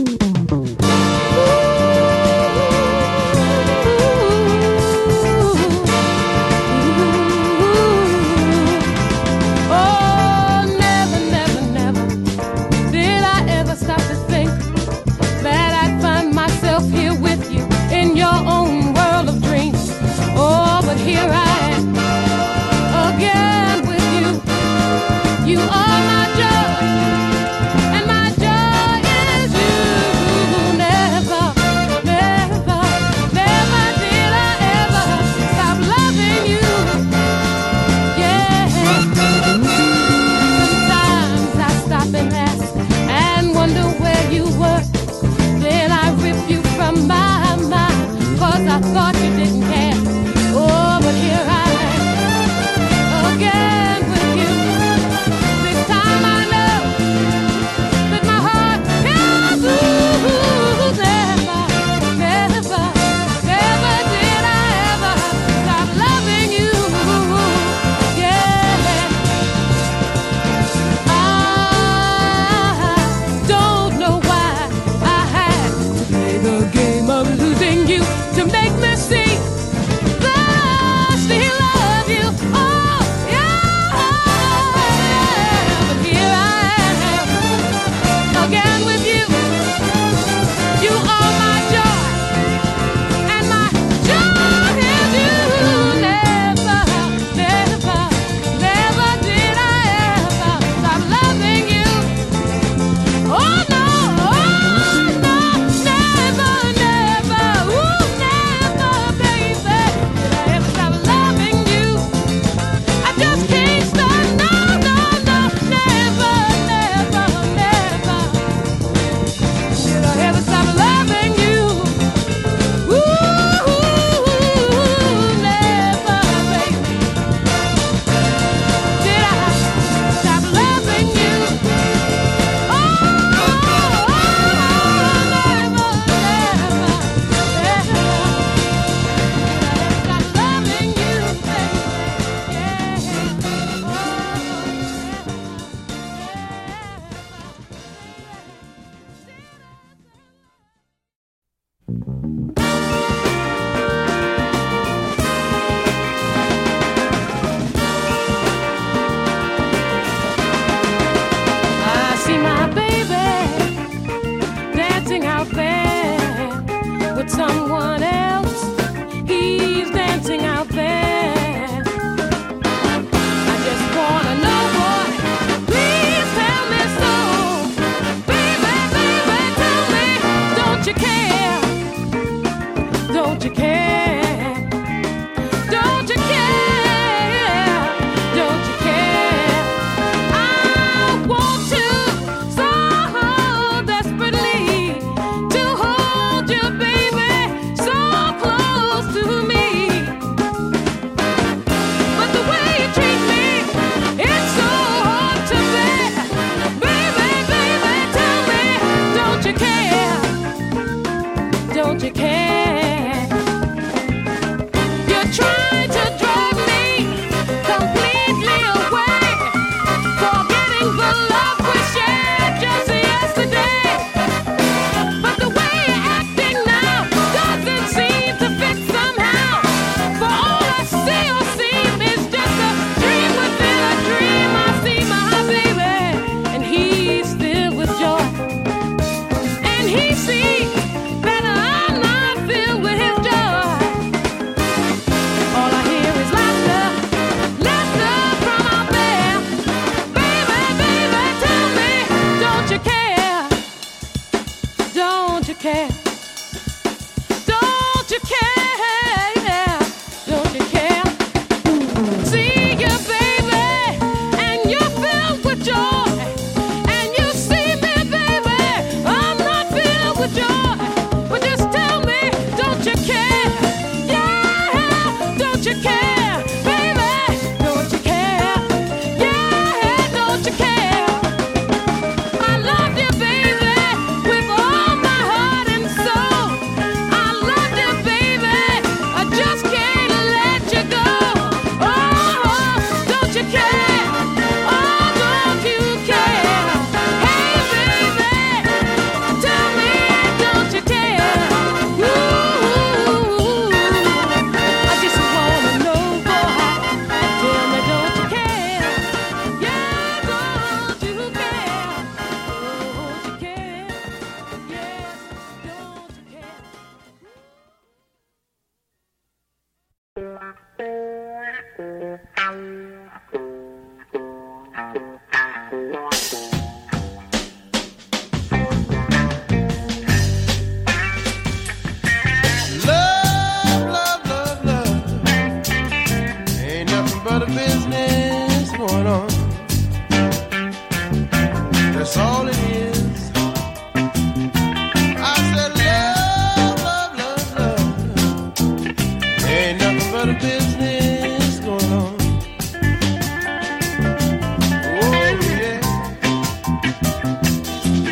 I love you, baby, with all my heart and soul.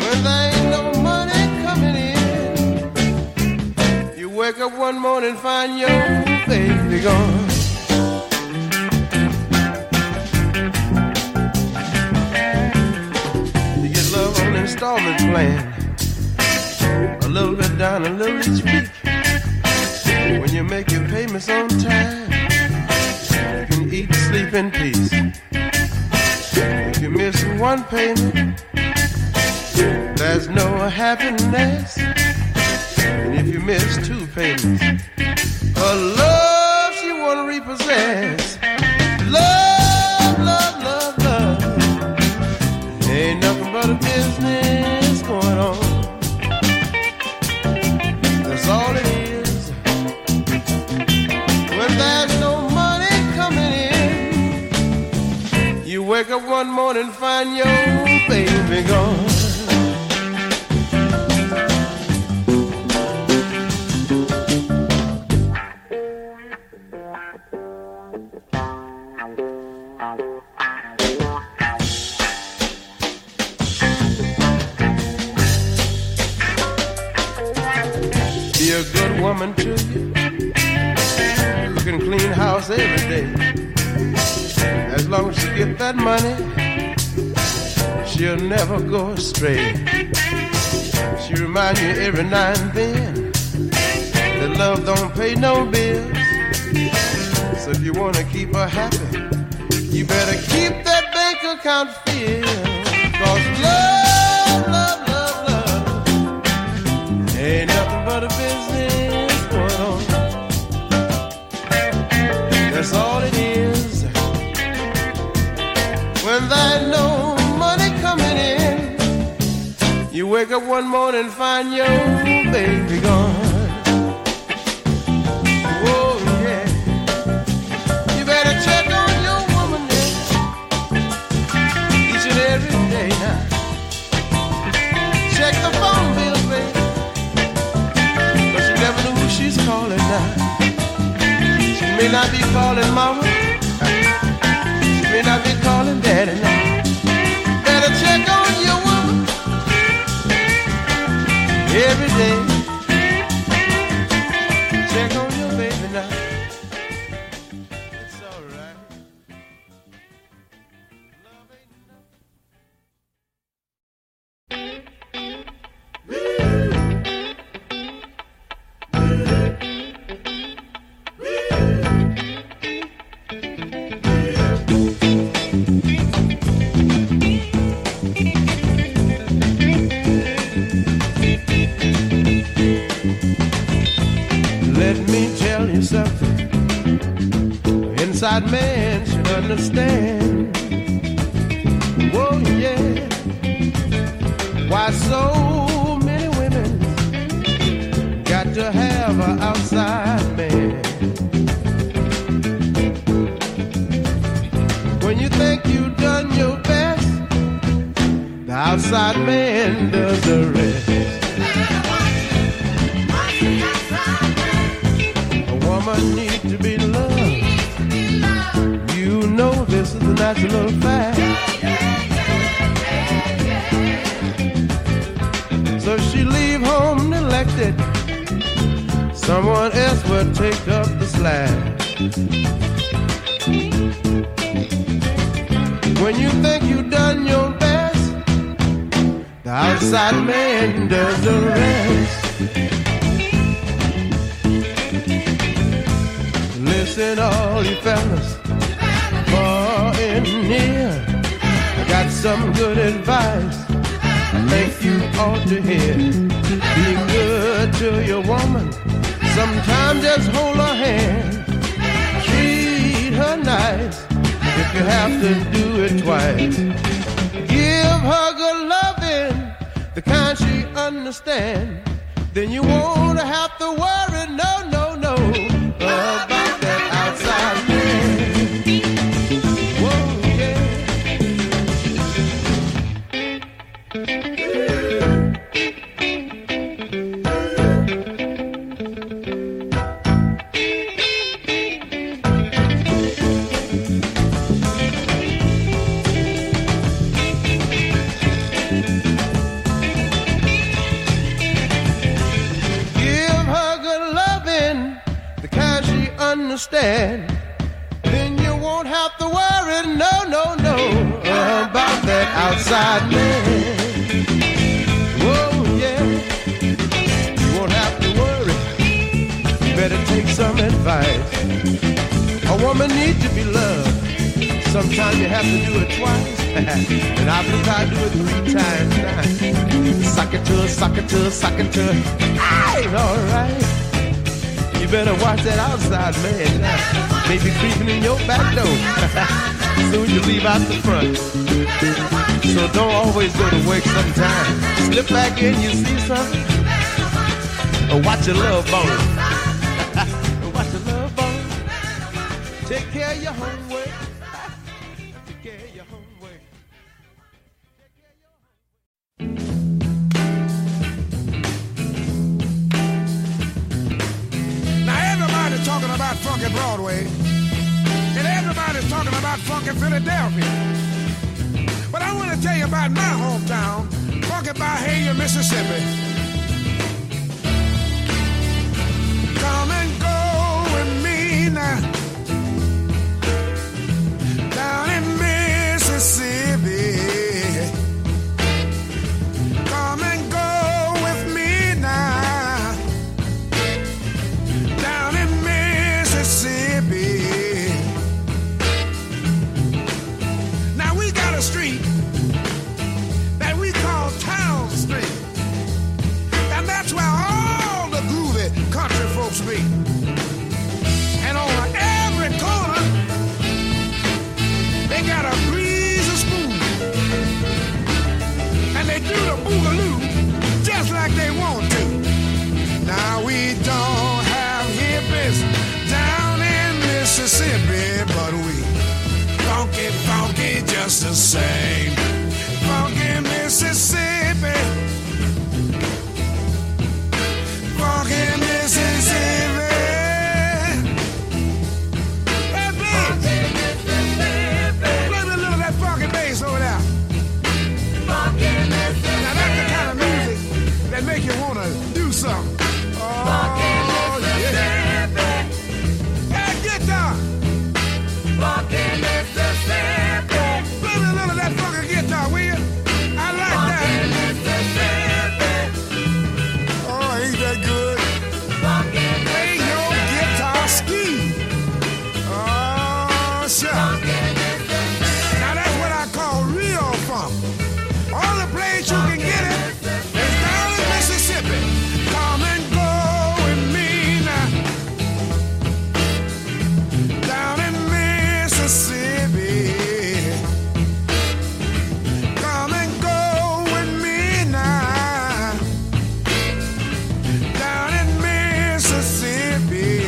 when there ain't no money coming in. You wake up one morning, find your baby gone. You get love on installment plan, a little bit down, a little each week. When you make your payments on time, you can eat, sleep in peace. If you miss one payment, there's no happiness. And if you miss two payments, her love she wanna repossess. Love, love, love, love. Ain't nothing but a business going on. That's all it is. When there's no money coming in, you wake up one morning, find your baby gone. Be a good woman to you. You can clean house every day. As long as you get that money, she'll never go astray. She remind you every now and then that love don't pay no bills. So if you wanna keep her happy, you better keep that bank account filled. 'Cause love, love, love, love ain't nothing but a business going on. That's all it is. When there's no money coming in, you wake up one morning, find your baby gone. Oh yeah, you better check on your woman then, each and every day now. Check the phone bill, baby, 'cause you never know who she's calling now. She may not be calling mama, she may not be calling daddy now. Better check on your woman every day. Check on your baby now. It's all right. Love ain't enough. Let me tell you something. Inside man should understand. Whoa, yeah. Why so many women got to have an outside man? When you think you've done your best, the outside man does the rest. Woman need to be loved. You know this is a natural fact. So she leave home neglected. Someone else will take up the slack. When you think you've done your best, the outside man does the rest. Listen, all you fellas, far and near, I got some good advice I think you ought to hear. Be good to your woman, sometimes just hold her hand. Treat her nice if you have to do it twice. Give her good loving, the kind she understands. Then you won't have to worry, no, no, no, about that outside man. Whoa, yeah. understand, then you won't have to worry, no, about that outside man. Oh, yeah, you won't have to worry. You better take some advice. A woman needs to be loved. Sometimes you have to do it twice. And I believe I do it 3 times now. Sock it to her, sock it to her, sock it to her. Aye, all right. You better watch that outside man now. Maybe creeping in your back door. Soon you leave out the front. So don't always go to work sometimes. Slip back in, you see something? Or watch your love bone. Watch your love bone. Take care of your homework. Take care of your homework. Now everybody's talking about funky Broadway. And everybody's talking about funky Philadelphia. But I want to tell you about my hometown, funky Bahia, Mississippi. Come and go with me now, down in Mississippi. Come and go with me now, down in Mississippi. Now we got a street that we call Town Street, and that's where all the groovy country folks be. And on every corner they got a greasy spoon, and they do the boogaloo just like they want to. Now we don't have hippies down in Mississippi, but we funky just the same. Funky Mississippi, funky Mississippi. Hey, please, play me a little of that funky bass over there. Now that's the kind of music that make you wanna do something. Oh, yeah. Hey, guitar. Play me a little of that funky guitar, will you? I like that. Oh, ain't that good? Play your guitar ski. Oh, sure. Now that's what I call real funk. All the place you can get it is down in Mississippi. Come and go with me now, down in Mississippi. Come and go with me now, down in Mississippi.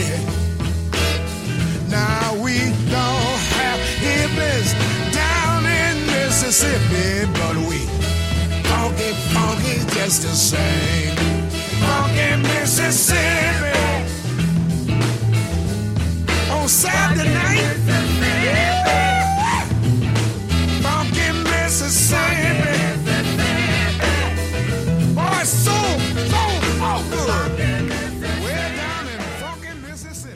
Now we don't have hippies down in Mississippi, but we funky just the same. Funky Mississippi. On Saturday night, yeah. Funky Mississippi. Boy, so good. We're down in funky Mississippi.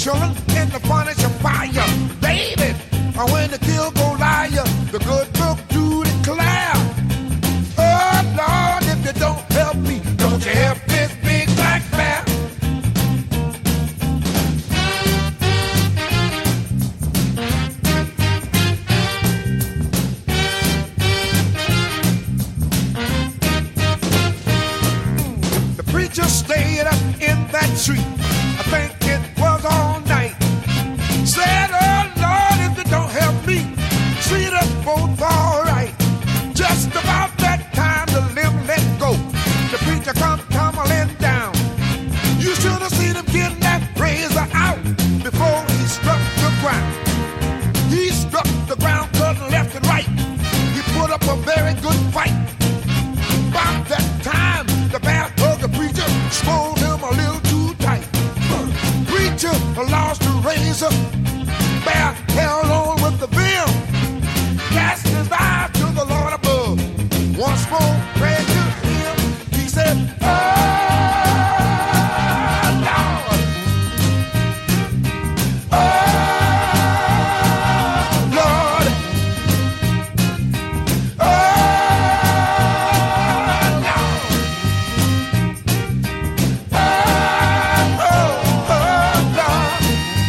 children in the furnace of fire. Baby, when the kill go liar, the good book do declare. Oh Lord, if you don't help me, don't you help this big black bear. The preacher stayed up in that tree, I think it was all night. Said, oh Lord, if you don't help me, treat us both all right. Just about that time the limb let go, the preacher come tumbling down. You should have seen him getting that razor out before he struck the ground. He struck the ground cutting left and right. He put up a very good fight. About that time the bear hugged the preacher, scolded him a little too tight. Preacher lost the razor, bear held on with the bill. Cast his eye to the Lord above. Once more prayed to him. He said, oh Lord, oh Lord, oh Lord, Lord.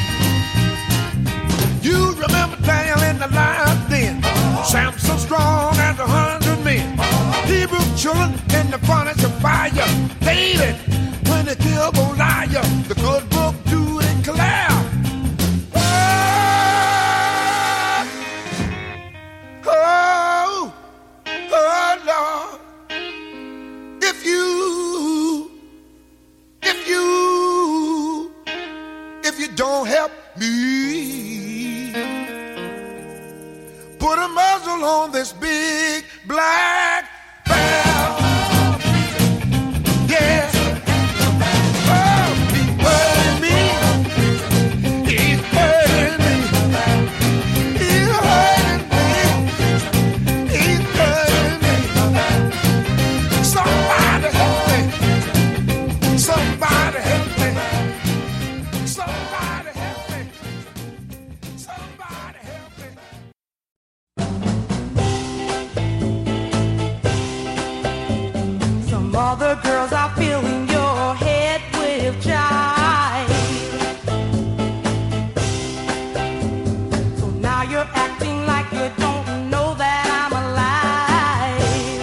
You remember Daniel in the lion's den, Samson strong as 100 men, Hebrew children in the furnace of fire. David, when the kill go liar, the good book do declare. Oh, oh, Lord, if you don't help me, put a muzzle on this big black bear. Yes. Oh, he's hurting me. He's hurting me. He's hurting me. He's hurting me. Somebody help me. Somebody help me. Somebody help me. Somebody help me. Some other girls are filling your head with jive. So now you're acting like you don't know that I'm alive.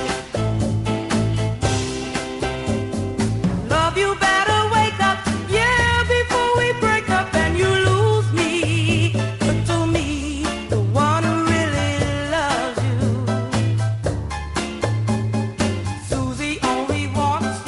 Love, you better wake up, yeah, before we break up and you lose me. But to me, the one who really loves you, Susie only wants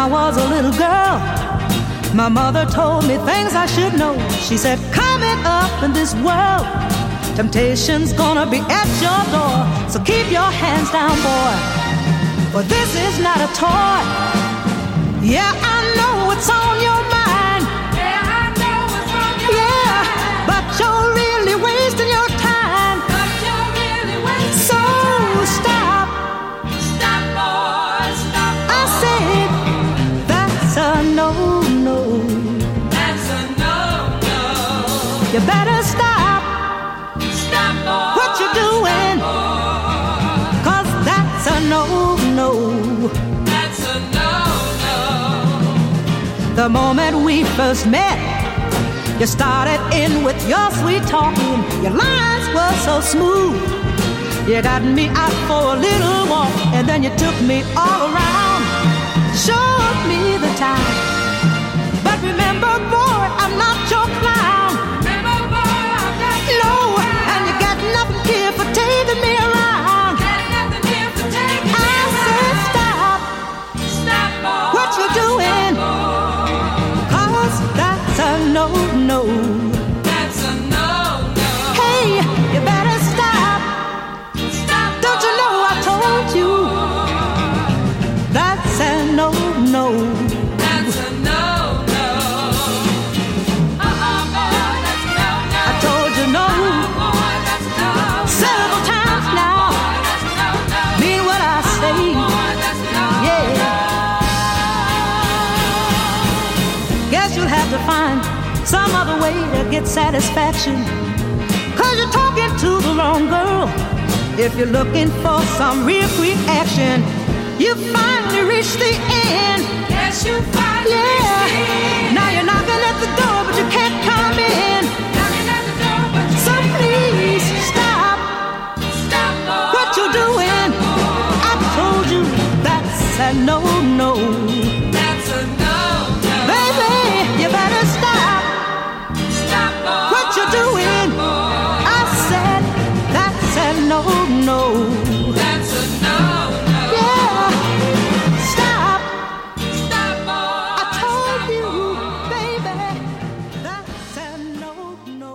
I was a little girl, my mother told me things I should know. She said, coming up in this world, temptation's gonna be at your door. So keep your hands down, boy, for this is not a toy. Yeah, I know what's on your mind. Yeah, I know what's on your mind. But you're really wasting your time. But you're really wasting so your time. Stop. Stop, boy, stop, boy. I said, that's a no-no. That's a no-no. You better stop. Stop, boy. What you doing? Stop, 'cause that's a no-no. That's a no-no. The moment we first met, you started in with your sweet talking. Your lines were so smooth. You got me out for a little walk, and then you took me all around, showed me the town. But remember, boy, I'm not your clown. Remember, boy, I'm not your clown. And you got nothing here for taking me around. Got nothing here for taking me around. I said, stop. Stop, boy. What you doing? That's a no-no. That's a no-no. Hey, you better stop. Stop. Don't you know I told you? That's a no-no. That's a no-no. Boy, that's a no-no. I told you no. Boy, that's a no-no. Several times now. Boy, that's a no-no. Mean what I say. Boy, that's a no-no. Yeah. Guess you'll have to find some other way to get satisfaction, 'cause you're talking to the wrong girl. If you're looking for some real quick action, you finally reach the end. Yes, you finally reach the end. Now you're knocking at the door, but you can't come in. Knocking at the door, but you so please stop. Stop, boy. What you doing? I told you that's a no-no. That's a no-no. Baby, you better stop. Stop, boy. What you doing? I said that's a no-no. That's a no-no. Yeah. Stop. Stop, boy. I told you, baby, that's a no-no.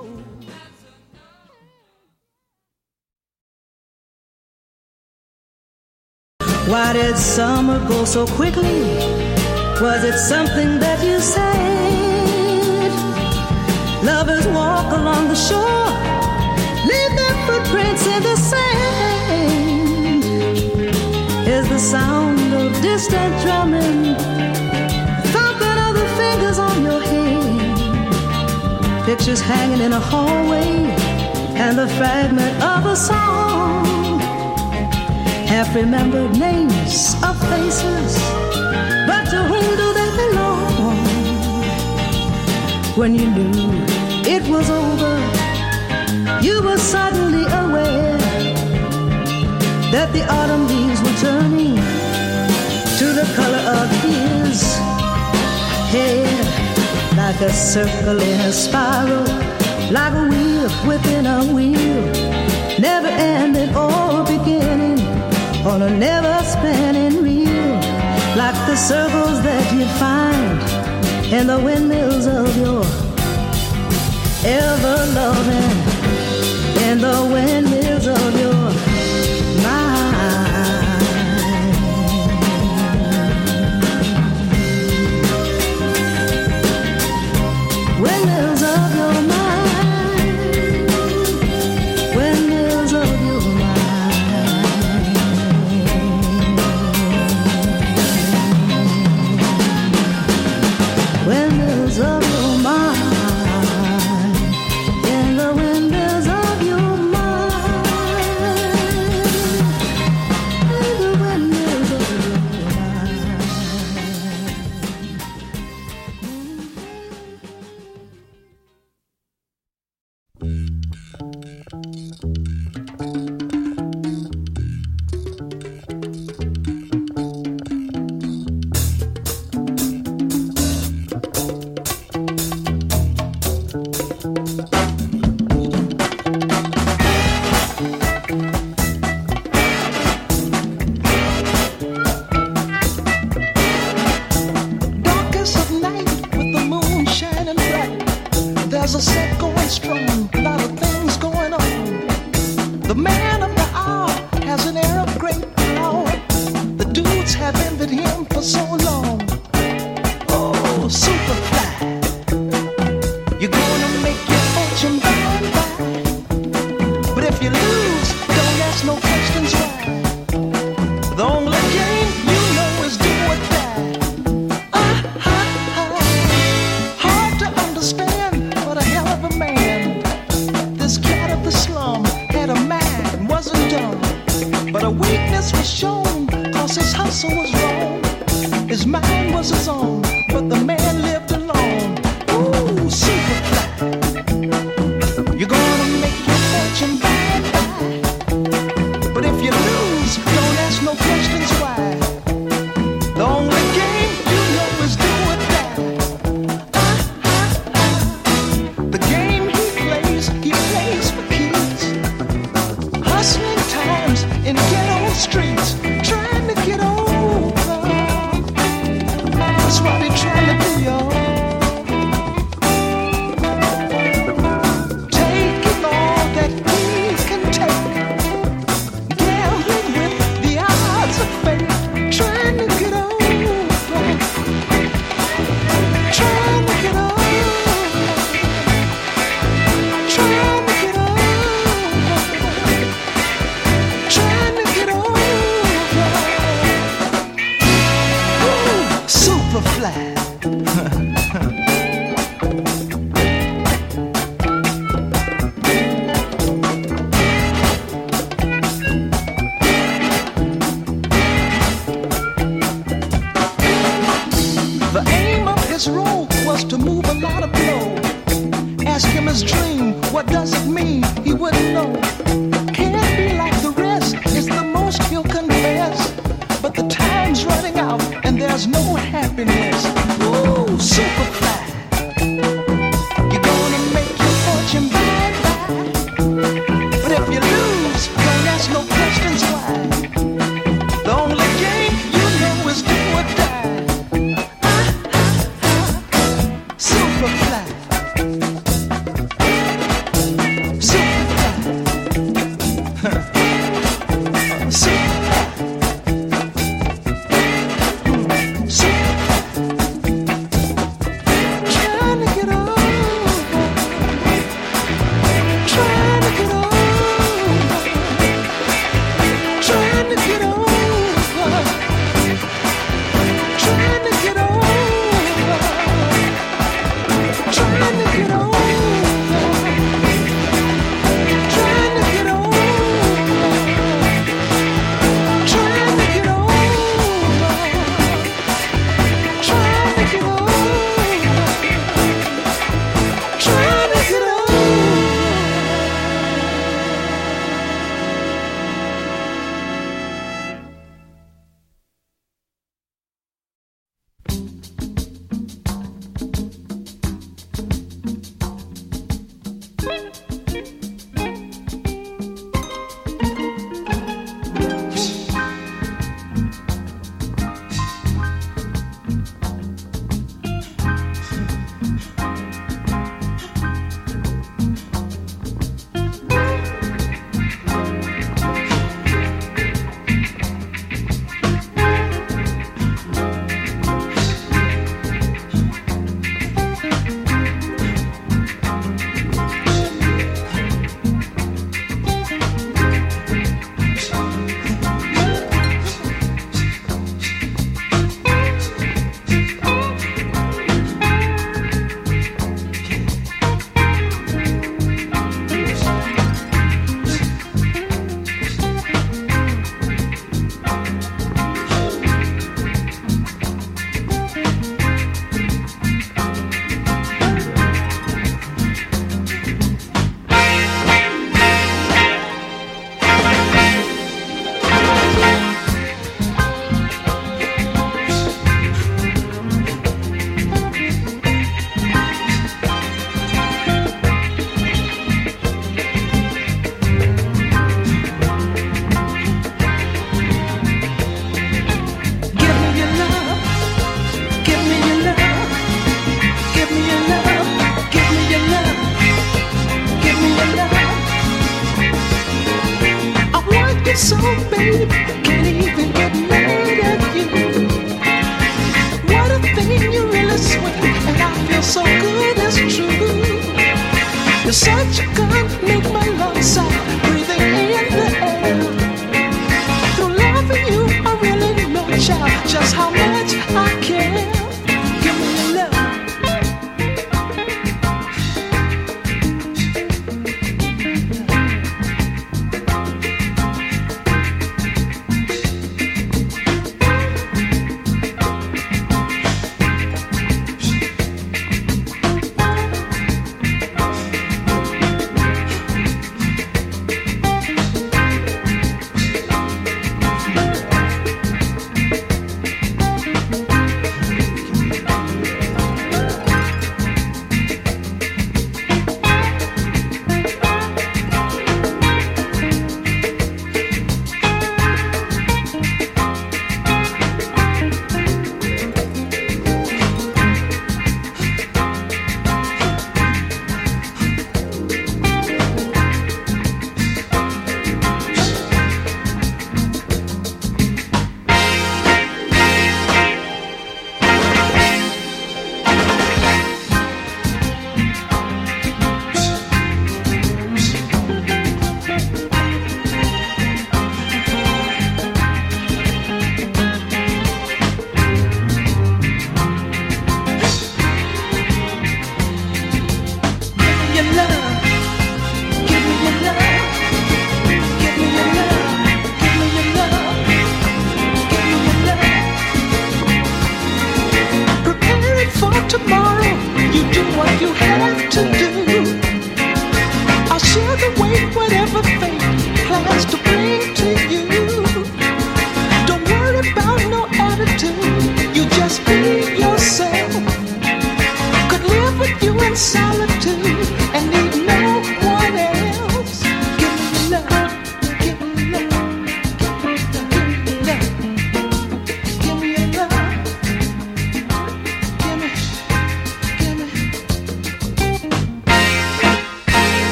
Why did summer go so quickly? Was it something that you said? Lovers walk along the shore, leave their footprints in the sand. Is the sound of distant drumming, thumping of the fingers on your hand, pictures hanging in a hallway, and the fragment of a song, half-remembered names of faces, but to whom do they belong? When you knew it was over, you were suddenly aware that the autumn leaves were turning to the color of his hair, like a circle in a spiral, like a wheel within a wheel, never ending or beginning on a never-spinning reel, like the circles that you find in the windmills of your ever-loving, in the windmills of your There's a set going strong, a lot of things going on. The man of the hour has an air of great power. The dudes have envied him for so long. Oh, Superfly, you're gonna make your fortune by and by. But if you lose, don't ask no questions why. The only game you know is do or die. Hard to understand, but a hell of a man. This cat of the slum had a mind, wasn't dumb. But a weakness was shown, cause his hustle was wrong. His mind was his own, but the man lived alone. Ooh, Superfly, you're gonna make your fortune by and by. But if you lose, don't ask no questions why. The only game you know is do or die. The game he plays for keys. Hustling times in ghetto streets, trying to get over. That's what he's trying to do, y'all. Taking all that he can take, gambling with the odds of fate, trying to get over, trying to get over, trying to get over, trying to get over. Ooh, Superfly. The aim of his role was to move a lot of blow. Ask him his dream, what does it mean? He wouldn't know. Can't be like the rest, is the most he'll confess. But the time's running out and there's no happiness. Ooh, Superfly, you're gonna make your fortune by and by. But if you lose, don't ask no questions why. The only game you know is do or die. Superfly, Superfly, Superfly, trying to get over, trying to get over, trying to get over, trying to get over. Trying to get over, trying to get over, trying to get over, trying to get over, trying to get over. sleep, can't even get mad at you. What a thing, you really swing, and I feel so good, it's true. You're such a gun, make my lungs sound, breathing in the air. Through loving you, I really know, child, just how much I care. Give me your love.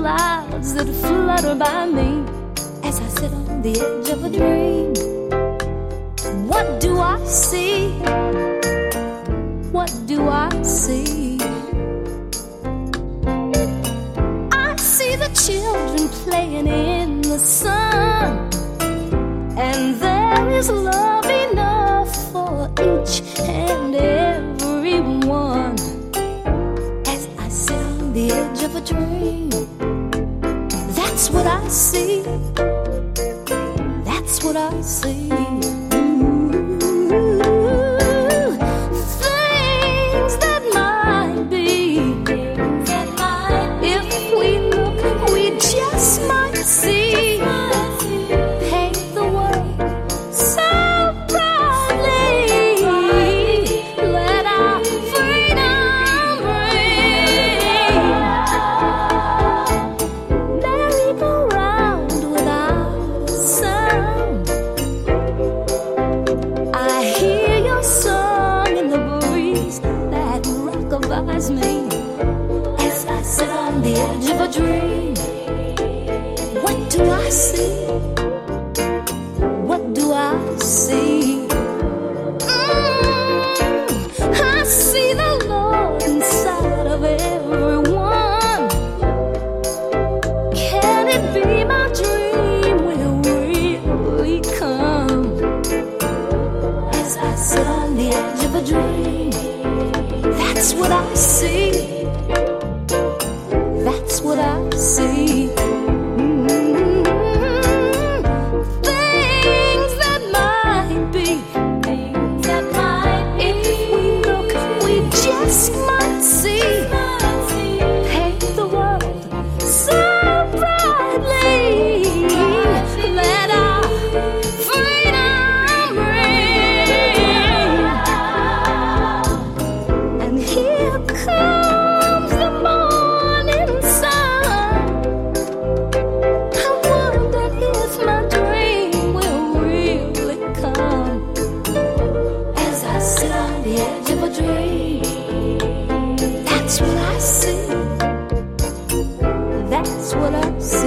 clouds that flutter by me as I sit on the edge of a dream. What do I see? What do I see? I see the children playing in the sun, and there is love enough for each and every one. As I sit on the edge of a dream, that's what I see. That's what I see. Things that might be, if we look, we just might see. Paint the way so brightly. Let our freedom ring. Merry-go-round without sound. I hear your song in the breeze that rock-a-bye's me as I sit on the edge of a dream. What do I see? What do I see? I see the Lord inside of everyone. Can it be my dream will really come? As I sit on the edge of a dream, that's what I see. That's what I see. Things that might be, if we look, we just might see. Paint the world so brightly. Let our freedom ring. And here comes the morning sun. I wonder if my dream will really come. As I sit on the edge of a dream, that's what I see. That's what I see.